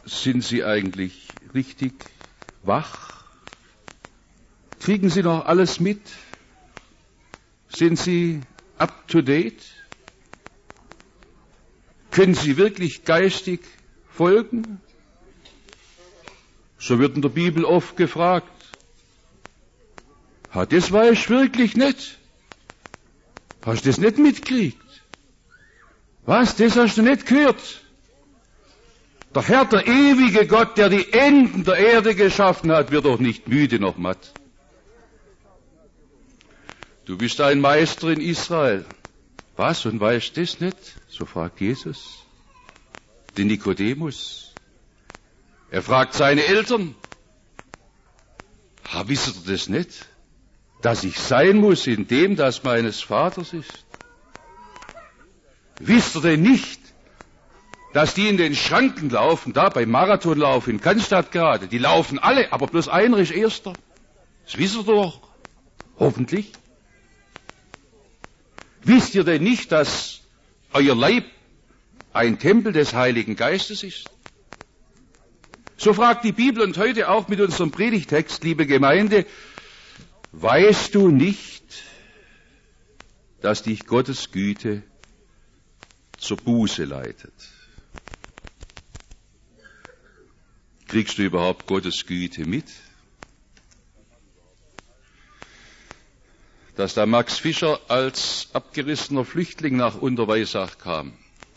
sind Sie eigentlich richtig wach? Kriegen Sie noch alles mit? Sind Sie up to date? Können Sie wirklich geistig folgen? So wird in der Bibel oft gefragt. Das weiß ich wirklich nicht. Hast du das nicht mitgekriegt? Was, das hast du nicht gehört? Der Herr, der ewige Gott, der die Enden der Erde geschaffen hat, wird doch nicht müde noch matt. Du bist ein Meister in Israel. Was, und weißt du das nicht? So fragt Jesus den Nikodemus. Er fragt seine Eltern. Wisst ihr das nicht? Dass ich sein muss in dem, das meines Vaters ist. Wisst ihr denn nicht, dass die in den Schranken laufen, da beim Marathonlauf in Cannstatt gerade, die laufen alle, aber bloß einer ist Erster. Das wisst ihr doch. Hoffentlich. Wisst ihr denn nicht, dass euer Leib ein Tempel des Heiligen Geistes ist? So fragt die Bibel und heute auch mit unserem Predigtext, liebe Gemeinde, weißt du nicht, dass dich Gottes Güte zur Buße leitet? Kriegst du überhaupt Gottes Güte mit? Dass da Max Fischer als abgerissener Flüchtling nach Unterweisach kam,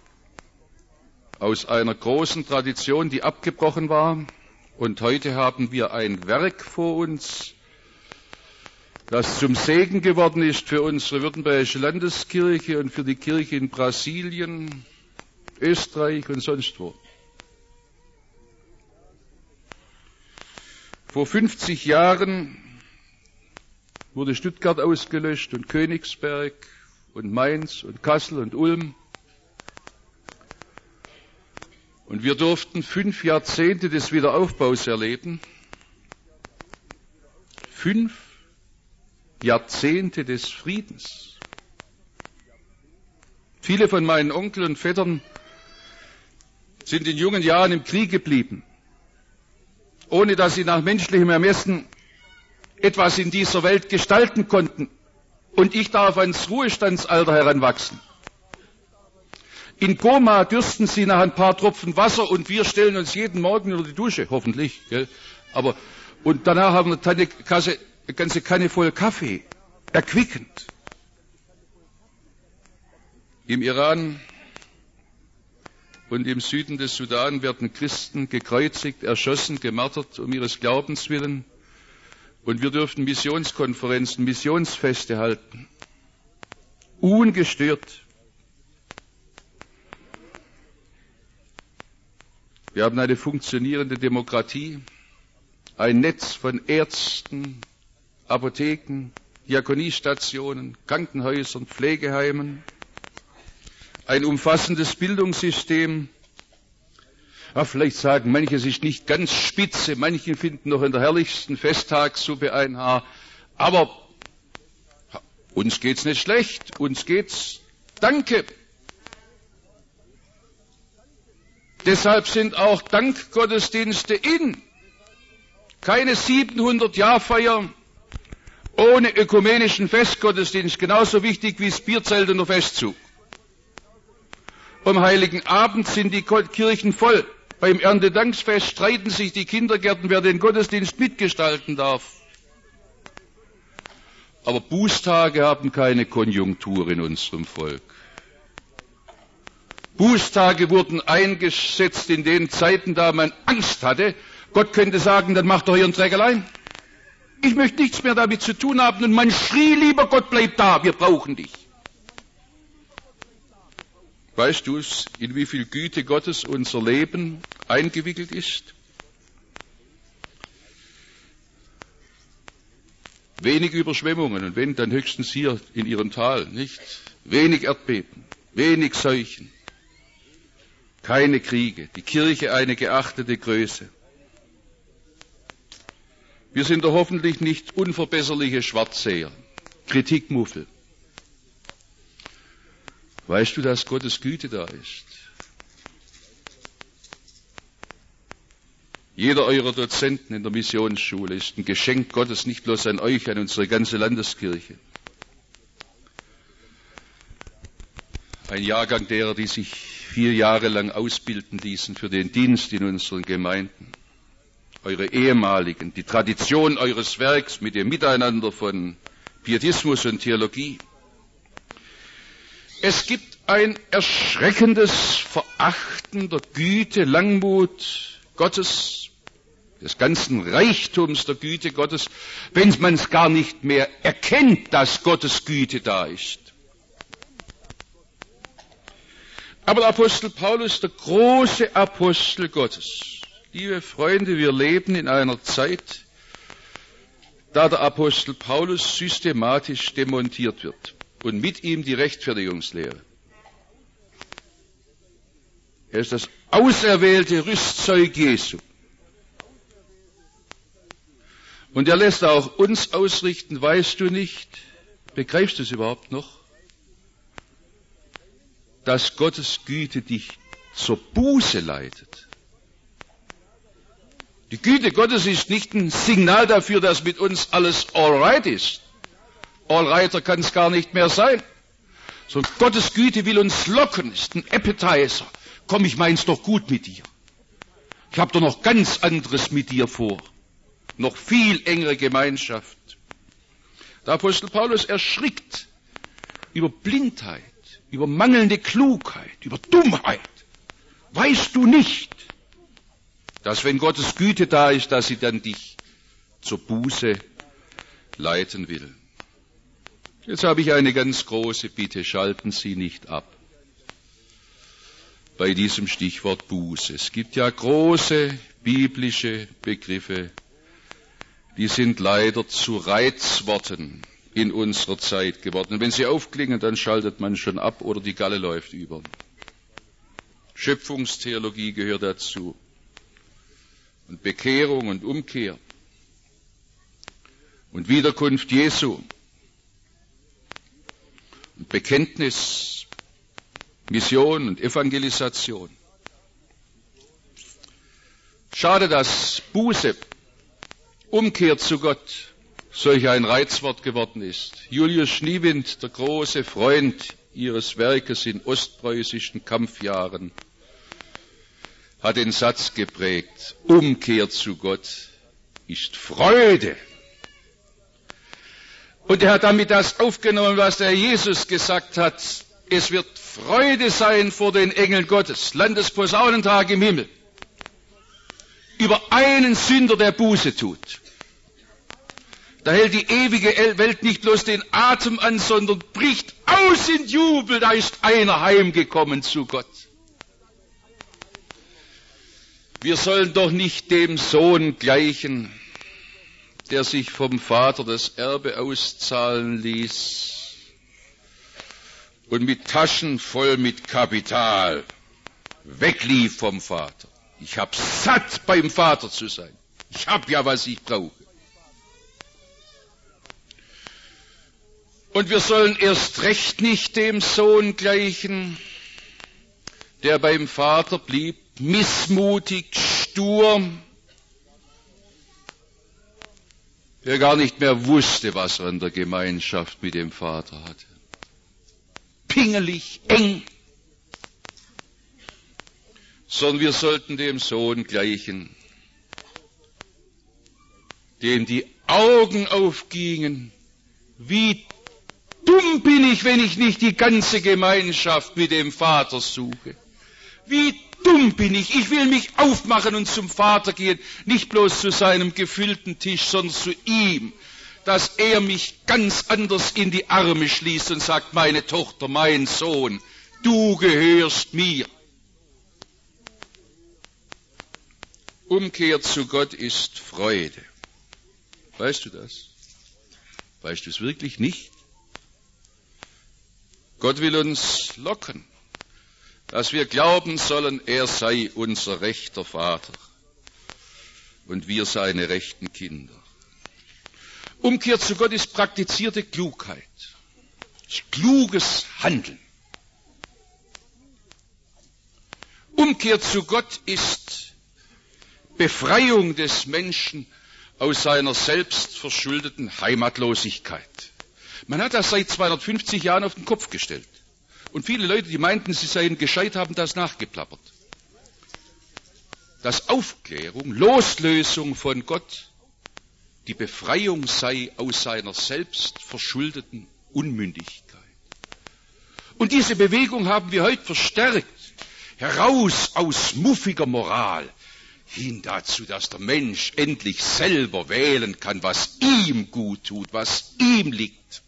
aus einer großen Tradition, die abgebrochen war, und heute haben wir ein Werk vor uns, das zum Segen geworden ist für unsere württembergische Landeskirche und für die Kirche in Brasilien, Österreich und sonst wo. Vor 50 Jahren wurde Stuttgart ausgelöscht und Königsberg und Mainz und Kassel und Ulm. Und wir durften 5 Jahrzehnte des Wiederaufbaus erleben. 5 Jahrzehnte des Friedens. Viele von meinen Onkeln und Vettern sind in jungen Jahren im Krieg geblieben, ohne dass sie nach menschlichem Ermessen etwas in dieser Welt gestalten konnten. Und ich darf ans Ruhestandsalter heranwachsen. In Goma dürsten sie nach ein paar Tropfen Wasser und wir stellen uns jeden Morgen unter die Dusche, hoffentlich. Gell? Und danach haben wir eine ganze Kanne voll Kaffee, erquickend. Im Iran und im Süden des Sudan werden Christen gekreuzigt, erschossen, gemartert um ihres Glaubens willen. Und wir dürften Missionskonferenzen, Missionsfeste halten. Ungestört. Wir haben eine funktionierende Demokratie, ein Netz von Ärzten, Apotheken, Diakoniestationen, Krankenhäusern, Pflegeheimen, ein umfassendes Bildungssystem. Vielleicht sagen manche, es ist nicht ganz spitze, manche finden noch in der herrlichsten Festtagssuppe ein Haar, aber uns geht's nicht schlecht, uns geht's danke. Deshalb sind auch Dankgottesdienste in. Keine 700-Jahr-Feier ohne ökumenischen Festgottesdienst, genauso wichtig wie das Bierzelt und der Festzug. Am Heiligen Abend sind die Kirchen voll. Beim Erntedanksfest streiten sich die Kindergärten, wer den Gottesdienst mitgestalten darf. Aber Bußtage haben keine Konjunktur in unserem Volk. Bußtage wurden eingesetzt in den Zeiten, da man Angst hatte. Gott könnte sagen, dann macht doch Ihren Dreck allein. Ich möchte nichts mehr damit zu tun haben. Und man schrie, lieber Gott, bleib da, wir brauchen dich. Weißt du es, in wie viel Güte Gottes unser Leben eingewickelt ist? Wenig Überschwemmungen und wenn, dann höchstens hier in ihrem Tal, nicht? Wenig Erdbeben, wenig Seuchen. Keine Kriege, die Kirche eine geachtete Größe. Wir sind doch hoffentlich nicht unverbesserliche Schwarzseher, Kritikmuffel. Weißt du, dass Gottes Güte da ist? Jeder eurer Dozenten in der Missionsschule ist ein Geschenk Gottes, nicht bloß an euch, an unsere ganze Landeskirche. Ein Jahrgang derer, die sich 4 Jahre lang ausbilden ließen für den Dienst in unseren Gemeinden. Eure ehemaligen, die Tradition eures Werks mit dem Miteinander von Pietismus und Theologie. Es gibt ein erschreckendes Verachten der Güte, Langmut Gottes, des ganzen Reichtums der Güte Gottes, wenn man es gar nicht mehr erkennt, dass Gottes Güte da ist. Aber der Apostel Paulus, der große Apostel Gottes, liebe Freunde, wir leben in einer Zeit, da der Apostel Paulus systematisch demontiert wird und mit ihm die Rechtfertigungslehre. Er ist das auserwählte Rüstzeug Jesu. Und er lässt auch uns ausrichten, weißt du nicht, begreifst du es überhaupt noch, dass Gottes Güte dich zur Buße leitet. Die Güte Gottes ist nicht ein Signal dafür, dass mit uns alles alright ist. Allrighter kann es gar nicht mehr sein. Sondern Gottes Güte will uns locken, ist ein Appetizer. Komm, ich mein's doch gut mit dir. Ich habe doch noch ganz anderes mit dir vor. Noch viel engere Gemeinschaft. Der Apostel Paulus erschrickt über Blindheit, über mangelnde Klugheit, über Dummheit. Weißt du nicht, dass wenn Gottes Güte da ist, dass sie dann dich zur Buße leiten will? Jetzt habe ich eine ganz große Bitte, schalten Sie nicht ab bei diesem Stichwort Buße. Es gibt ja große biblische Begriffe, die sind leider zu Reizworten in unserer Zeit geworden. Und wenn sie aufklingen, dann schaltet man schon ab oder die Galle läuft über. Schöpfungstheologie gehört dazu. Und Bekehrung und Umkehr. Und Wiederkunft Jesu. Und Bekenntnis, Mission und Evangelisation. Schade, dass Buße, Umkehr zu Gott, solch ein Reizwort geworden ist. Julius Schniewind, der große Freund ihres Werkes in ostpreußischen Kampfjahren, hat den Satz geprägt, Umkehr zu Gott ist Freude. Und er hat damit das aufgenommen, was der Jesus gesagt hat. Es wird Freude sein vor den Engeln Gottes, Landesposaunentag im Himmel, über einen Sünder, der Buße tut. Da hält die ewige Welt nicht bloß den Atem an, sondern bricht aus in Jubel, da ist einer heimgekommen zu Gott. Wir sollen doch nicht dem Sohn gleichen, der sich vom Vater das Erbe auszahlen ließ und mit Taschen voll mit Kapital weglief vom Vater. Ich hab satt, beim Vater zu sein. Ich hab ja, was ich brauche. Und wir sollen erst recht nicht dem Sohn gleichen, der beim Vater blieb, missmutig, stur, der gar nicht mehr wusste, was er in der Gemeinschaft mit dem Vater hatte. Pingelig, eng. Sondern wir sollten dem Sohn gleichen, dem die Augen aufgingen. Wie dumm bin ich, wenn ich nicht die ganze Gemeinschaft mit dem Vater suche. Wie dumm bin ich. Ich will mich aufmachen und zum Vater gehen, nicht bloß zu seinem gefüllten Tisch, sondern zu ihm, dass er mich ganz anders in die Arme schließt und sagt, meine Tochter, mein Sohn, du gehörst mir. Umkehr zu Gott ist Freude. Weißt du das? Weißt du es wirklich nicht? Gott will uns locken, dass wir glauben sollen, er sei unser rechter Vater und wir seine rechten Kinder. Umkehr zu Gott ist praktizierte Klugheit, ist kluges Handeln. Umkehr zu Gott ist Befreiung des Menschen aus seiner selbstverschuldeten Heimatlosigkeit. Man hat das seit 250 Jahren auf den Kopf gestellt. Und viele Leute, die meinten, sie seien gescheit, haben das nachgeplappert. Dass Aufklärung, Loslösung von Gott, die Befreiung sei aus seiner selbstverschuldeten Unmündigkeit. Und diese Bewegung haben wir heute verstärkt. Heraus aus muffiger Moral, hin dazu, dass der Mensch endlich selber wählen kann, was ihm gut tut, was ihm liegt.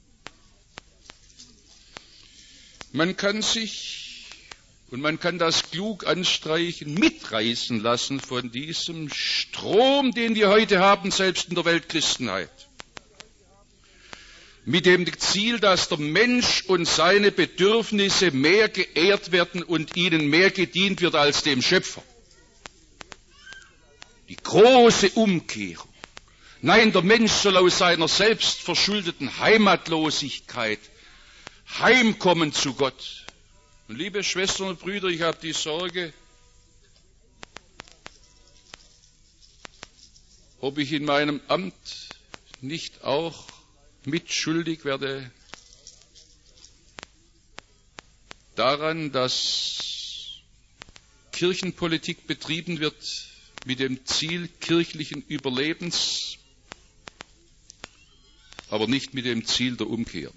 Man kann sich, und man kann das klug anstreichen, mitreißen lassen von diesem Strom, den wir heute haben, selbst in der Weltchristenheit. Mit dem Ziel, dass der Mensch und seine Bedürfnisse mehr geehrt werden und ihnen mehr gedient wird als dem Schöpfer. Die große Umkehrung. Nein, der Mensch soll aus seiner selbstverschuldeten Heimatlosigkeit heimkommen zu Gott. Und liebe Schwestern und Brüder, ich habe die Sorge, ob ich in meinem Amt nicht auch mitschuldig werde daran, dass Kirchenpolitik betrieben wird mit dem Ziel kirchlichen Überlebens, aber nicht mit dem Ziel der Umkehr.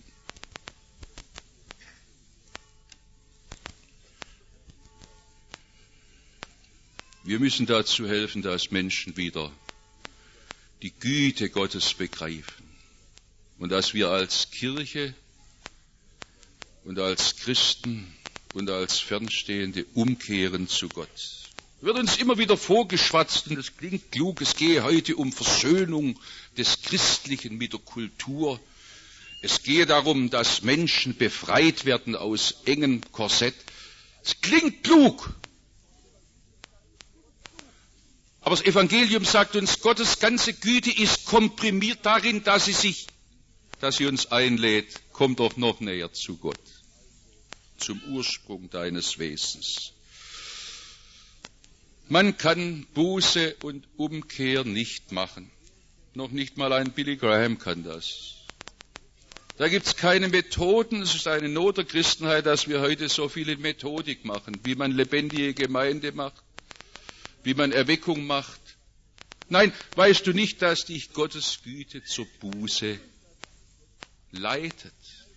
Wir müssen dazu helfen, dass Menschen wieder die Güte Gottes begreifen. Und dass wir als Kirche und als Christen und als Fernstehende umkehren zu Gott. Wird uns immer wieder vorgeschwatzt, und es klingt klug, es gehe heute um Versöhnung des Christlichen mit der Kultur. Es gehe darum, dass Menschen befreit werden aus engem Korsett. Es klingt klug. Aber das Evangelium sagt uns, Gottes ganze Güte ist komprimiert darin, dass sie uns einlädt, komm doch noch näher zu Gott, zum Ursprung deines Wesens. Man kann Buße und Umkehr nicht machen. Noch nicht mal ein Billy Graham kann das. Da gibt es keine Methoden. Es ist eine Not der Christenheit, dass wir heute so viel in Methodik machen, wie man lebendige Gemeinde macht, wie man Erweckung macht. Nein, weißt du nicht, dass dich Gottes Güte zur Buße leitet?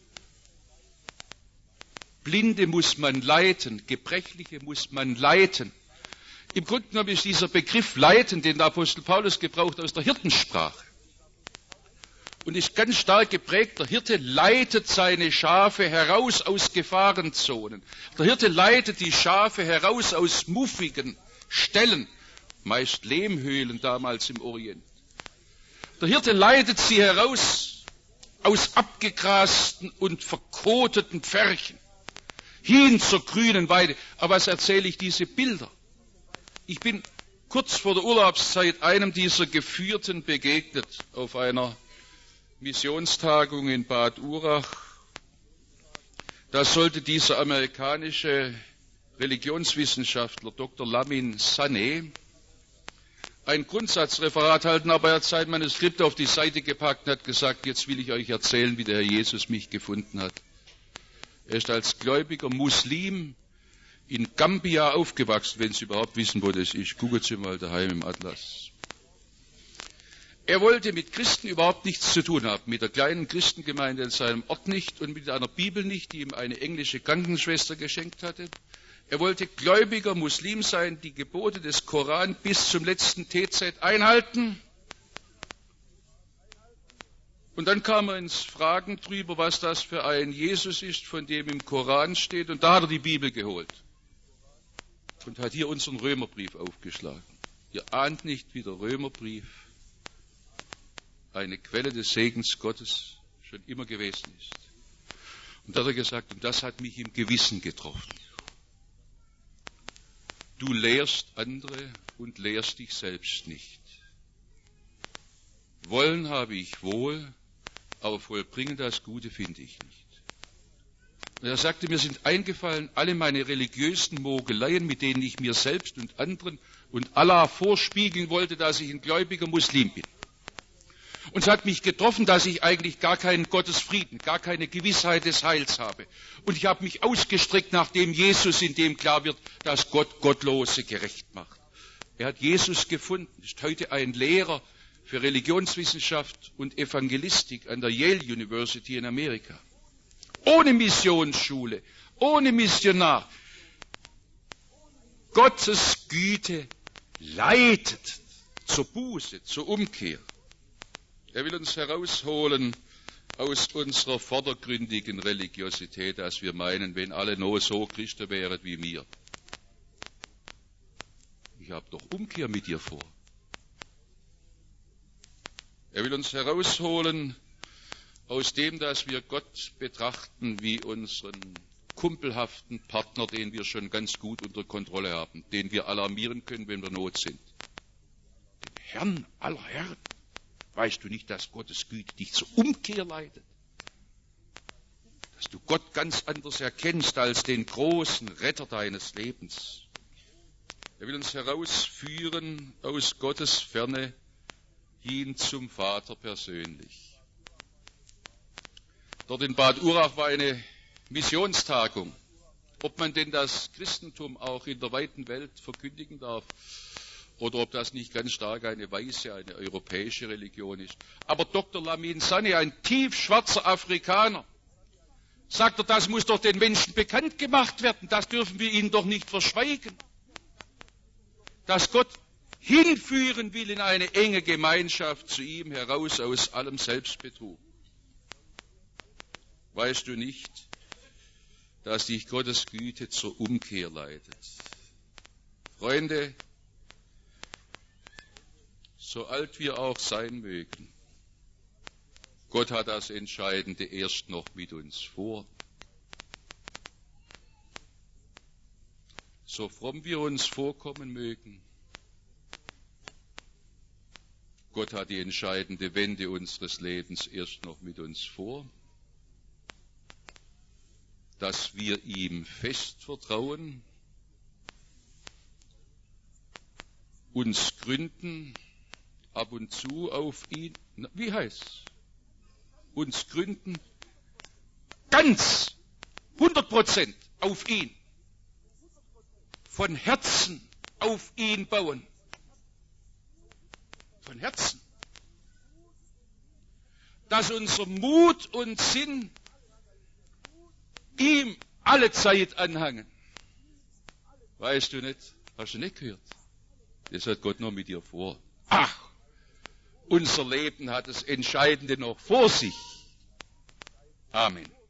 Blinde muss man leiten, Gebrechliche muss man leiten. Im Grunde genommen ist dieser Begriff leiten, den der Apostel Paulus gebraucht, aus der Hirtensprache. Und ist ganz stark geprägt, der Hirte leitet seine Schafe heraus aus Gefahrenzonen. Der Hirte leitet die Schafe heraus aus muffigen Stellen, meist Lehmhöhlen damals im Orient. Der Hirte leitet sie heraus aus abgegrasten und verkoteten Pferchen, hin zur grünen Weide. Aber was erzähle ich diese Bilder? Ich bin kurz vor der Urlaubszeit einem dieser Geführten begegnet auf einer Missionstagung in Bad Urach. Da sollte dieser amerikanische Religionswissenschaftler Dr. Lamin Sané ein Grundsatzreferat halten, aber er hat sein Manuskript auf die Seite gepackt und hat gesagt, jetzt will ich euch erzählen, wie der Herr Jesus mich gefunden hat. Er ist als gläubiger Muslim in Gambia aufgewachsen, wenn Sie überhaupt wissen, wo das ist. Googelt Sie mal daheim im Atlas. Er wollte mit Christen überhaupt nichts zu tun haben, mit der kleinen Christengemeinde in seinem Ort nicht und mit einer Bibel nicht, die ihm eine englische Krankenschwester geschenkt hatte. Er wollte gläubiger Muslim sein, die Gebote des Koran bis zum letzten TZ einhalten. Und dann kam er ins Fragen drüber, was das für ein Jesus ist, von dem im Koran steht. Und da hat er die Bibel geholt und hat hier unseren Römerbrief aufgeschlagen. Ihr ahnt nicht, wie der Römerbrief eine Quelle des Segens Gottes schon immer gewesen ist. Und da hat er gesagt, und das hat mich im Gewissen getroffen. Du lehrst andere und lehrst dich selbst nicht. Wollen habe ich wohl, aber vollbringen das Gute finde ich nicht. Und er sagte, mir sind eingefallen alle meine religiösen Mogeleien, mit denen ich mir selbst und anderen und Allah vorspiegeln wollte, dass ich ein gläubiger Muslim bin. Und es hat mich getroffen, dass ich eigentlich gar keinen Gottesfrieden, gar keine Gewissheit des Heils habe. Und ich habe mich ausgestreckt nach dem Jesus, in dem klar wird, dass Gott Gottlose gerecht macht. Er hat Jesus gefunden, ist heute ein Lehrer für Religionswissenschaft und Evangelistik an der Yale University in Amerika. Ohne Missionsschule, ohne Missionar. Gottes Güte leitet zur Buße, zur Umkehr. Er will uns herausholen aus unserer vordergründigen Religiosität, dass wir meinen, wenn alle nur so Christen wären wie mir. Ich habe doch Umkehr mit dir vor. Er will uns herausholen aus dem, dass wir Gott betrachten wie unseren kumpelhaften Partner, den wir schon ganz gut unter Kontrolle haben, den wir alarmieren können, wenn wir Not sind. Den Herrn aller Herren. Weißt du nicht, dass Gottes Güte dich zur Umkehr leitet? Dass du Gott ganz anders erkennst als den großen Retter deines Lebens. Er will uns herausführen aus Gottes Ferne hin zum Vater persönlich. Dort in Bad Urach war eine Missionstagung. Ob man denn das Christentum auch in der weiten Welt verkündigen darf, oder ob das nicht ganz stark eine weiße, eine europäische Religion ist. Aber Dr. Lamin Sanneh, ein tiefschwarzer Afrikaner, sagt er, das muss doch den Menschen bekannt gemacht werden. Das dürfen wir ihnen doch nicht verschweigen. Dass Gott hinführen will in eine enge Gemeinschaft zu ihm heraus aus allem Selbstbetrug. Weißt du nicht, dass dich Gottes Güte zur Umkehr leitet? Freunde, so alt wir auch sein mögen, Gott hat das Entscheidende erst noch mit uns vor. So fromm wir uns vorkommen mögen, Gott hat die entscheidende Wende unseres Lebens erst noch mit uns vor, dass wir ihm fest vertrauen, uns gründen, ab und zu auf ihn, wie heißt's? Uns gründen, ganz, 100% auf ihn, von Herzen auf ihn bauen, von Herzen, dass unser Mut und Sinn ihm alle Zeit anhangen. Weißt du nicht, hast du nicht gehört? Das hat Gott noch mit dir vor. Ach, unser Leben hat das Entscheidende noch vor sich. Amen.